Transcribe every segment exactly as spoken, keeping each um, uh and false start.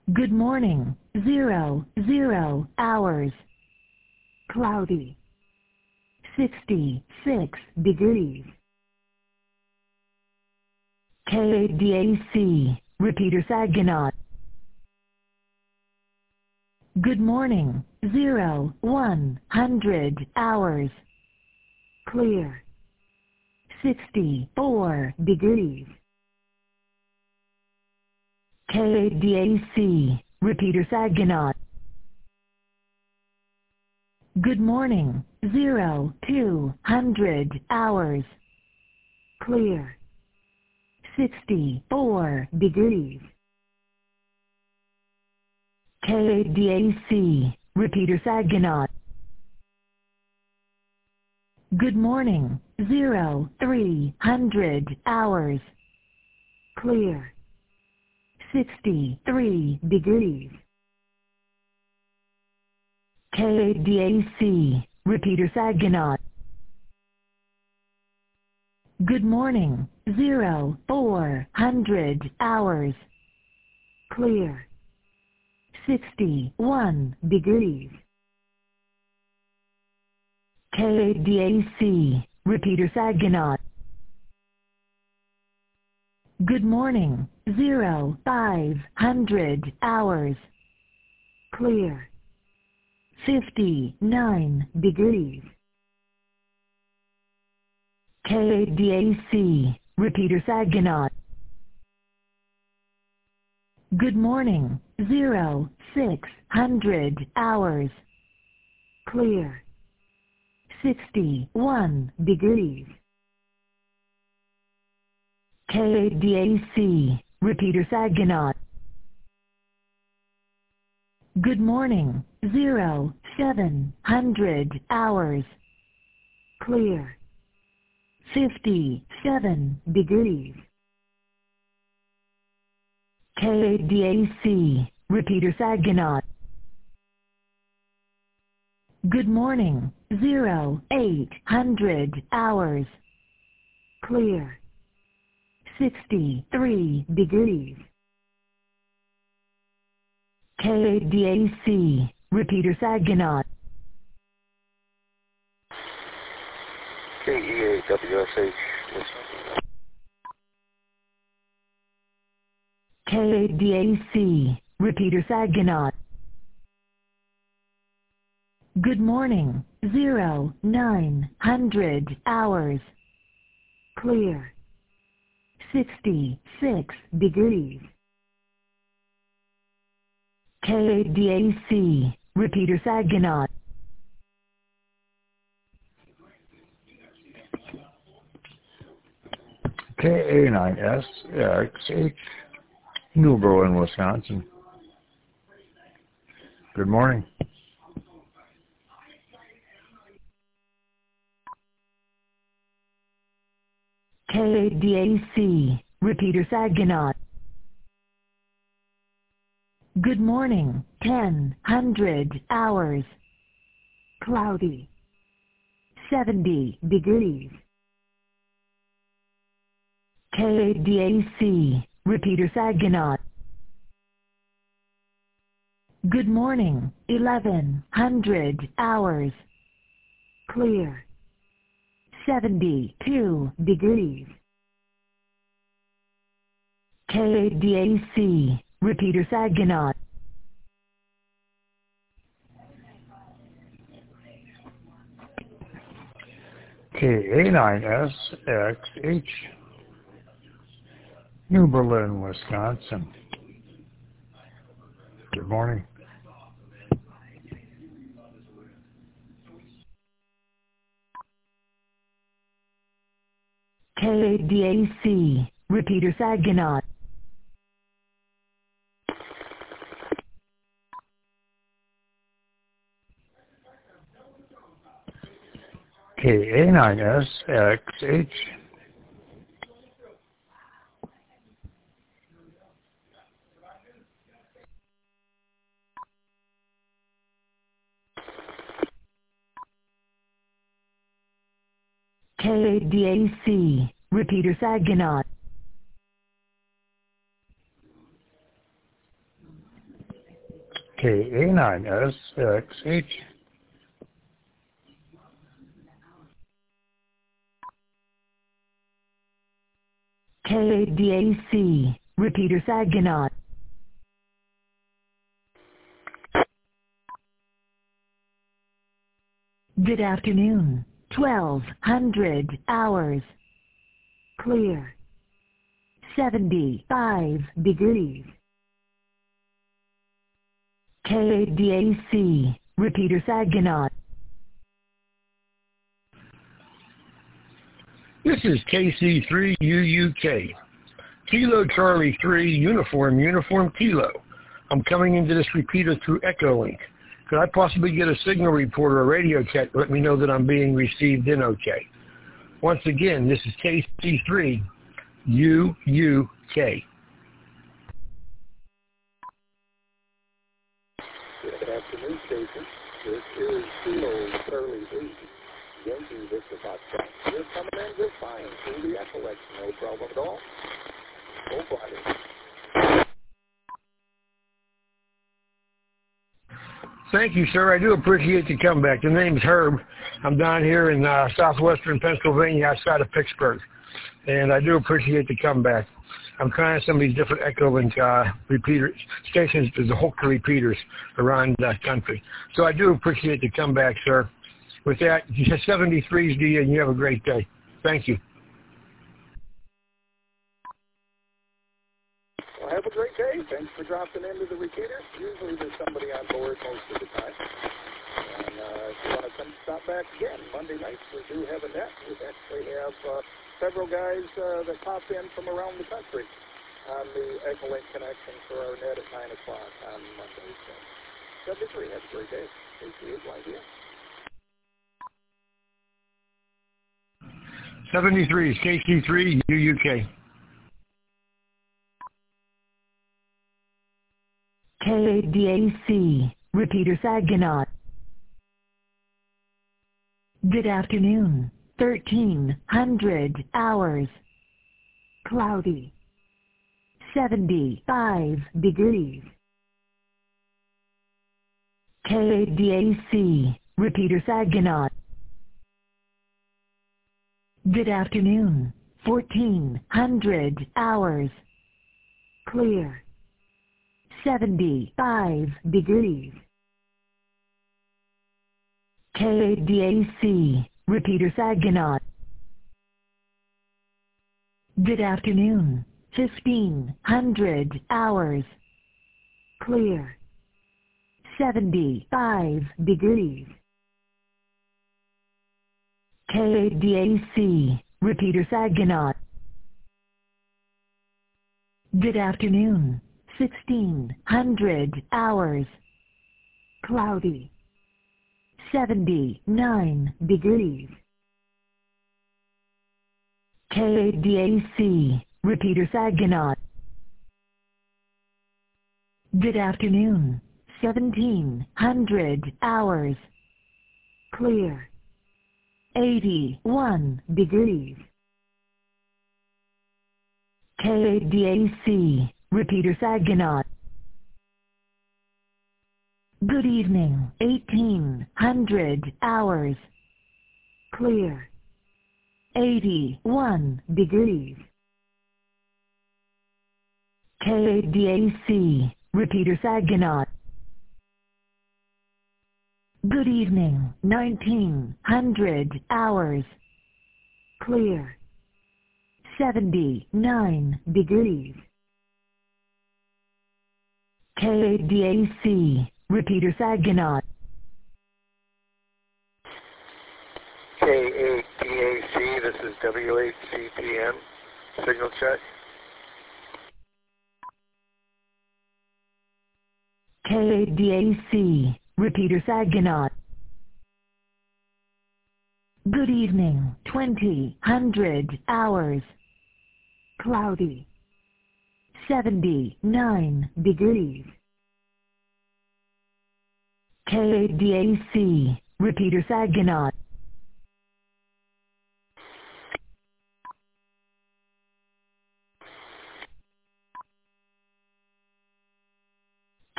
Good morning, zero, zero, hours. Cloudy. sixty-six degrees. K A D A C, Repeater Saginaw. Good morning, zero, one hundred, hours. Clear. sixty-four degrees. K A D A C, Repeater Saginaw. Good morning, zero, two hundred, hours. Clear. sixty-four degrees. K A D A C, Repeater Saginaw. Good morning, zero, three hundred, hours. Clear. sixty-three degrees. K A D A C, Repeater Saginaw. Good morning, zero, four hundred, hours. Clear. sixty-one degrees. K A D A C, Repeater Saginaw. Good morning, zero, five hundred, hours. Clear. fifty-nine degrees. K A D A C, Repeater Saginaw. Good morning, zero, six hundred, hours. Clear. sixty-one degrees. K A D A C, Repeater Saginaw. Good morning, zero, seven hundred, hours. Clear. fifty-seven degrees. K A D A C, Repeater Saginaw. Good morning, zero, eight hundred, hours. Clear. sixty-three degrees. K A D A C, Repeater Saginaw. K E A W S H. K A D A C, Repeater Saginaw. Good morning, zero, nine hundred, hours. Clear. sixty-six degrees. K A D A C, Repeater Saginaw. K A nine S X H, New Berlin, Wisconsin. Good morning. K A D A C, Repeater Saginaw. Good morning, ten hundred, hours. Cloudy. seventy degrees. K A D A C, Repeater Saginaw. Good morning, eleven hundred, hours. Clear. seventy-two degrees. K A D A C, Repeater Saginaw. K A nine S X H, New Berlin, Wisconsin. Good morning. K A D A C, Repeater Saginaw. K A nine S X H, K A D A C, Repeater Saginaw. K A nine S X H. K D A C, repeater Saginaw. Good afternoon, twelve hundred hours. Clear. seventy-five degrees. K D A C, repeater Saginaw. This is K C three U U K. Kilo Charlie three, Uniform, Uniform Kilo. I'm coming into this repeater through Echolink. Could I possibly get a signal report or a radio check to let me know that I'm being received in okay? Once again, this is K C three U U K. Good afternoon, station. This is Kilo Charlie three. Yankee Victor Foxtrot. You're coming in just fine through the Echolink. No problem at all. Go fly. Thank you, sir. I do appreciate the comeback. The name's Herb. I'm down here in uh, southwestern Pennsylvania outside of Pittsburgh. And I do appreciate the comeback. I'm trying some of these different Echolink uh, repeater stations. There's a whole repeaters around the country. So I do appreciate the comeback, sir. With that, seventy-threes to you, and you have a great day. Thank you. Well, have a great day. Thanks for dropping into the repeater. Usually there's somebody on board most of the time. And uh, if you want to come stop back again, Monday nights we do have a net. We actually have uh, several guys uh, that pop in from around the country on the Echolink connection for our net at nine o'clock on Monday. So, seventy-three, have a great day. K C eight, like you. seventy-three is K C three U U K. K D A C, repeater Saginaw. Good afternoon, thirteen hundred hours. Cloudy. seventy-five degrees. K D A C, repeater Saginaw. Good afternoon, fourteen hundred hours. Clear. seventy-five degrees. K D A C, repeater Saginaw. Good afternoon, fifteen hundred hours. Clear. seventy-five degrees. K D A C, repeater Saginaw. Good afternoon, sixteen hundred hours. Cloudy. seventy-nine degrees. K D A C, repeater Saginaw. Good afternoon, seventeen hundred hours. Clear. eighty-one degrees. K D A C, repeater Saginaw. Good evening, eighteen hundred hours. Clear. eighty-one degrees. K D A C, repeater Saginaw. Good evening, nineteen hundred hours. Clear. seventy-nine degrees. K D A C, repeater Saginaw. K eight D A C, this is W eight C P M. Signal check. K D A C, repeater Saginaw. Good evening, twenty hundred hours. Cloudy. seventy-nine degrees. K D A C, repeater Saginaw.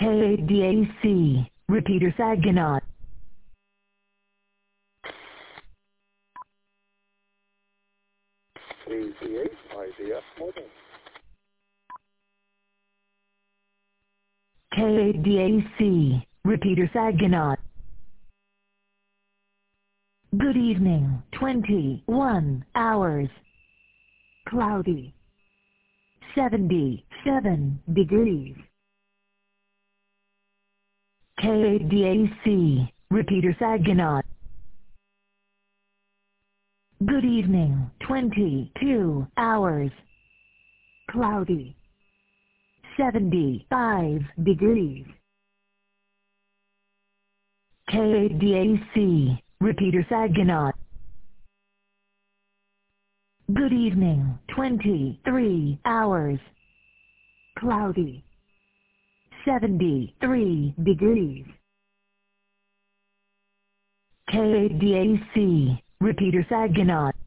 K A D A C, repeater Saginaw. A C eight, I D F mobile. K A D A C, repeater Saginaw. Good evening, twenty-one hours. Cloudy. seventy-seven degrees. K A D A C, repeater Saginaw. Good evening, twenty-two hours. Cloudy. seventy-five degrees. K A D A C, repeater Saginaw. Good evening, twenty-three hours. Cloudy. seventy-three degrees. K A D A C, repeater Saginaw.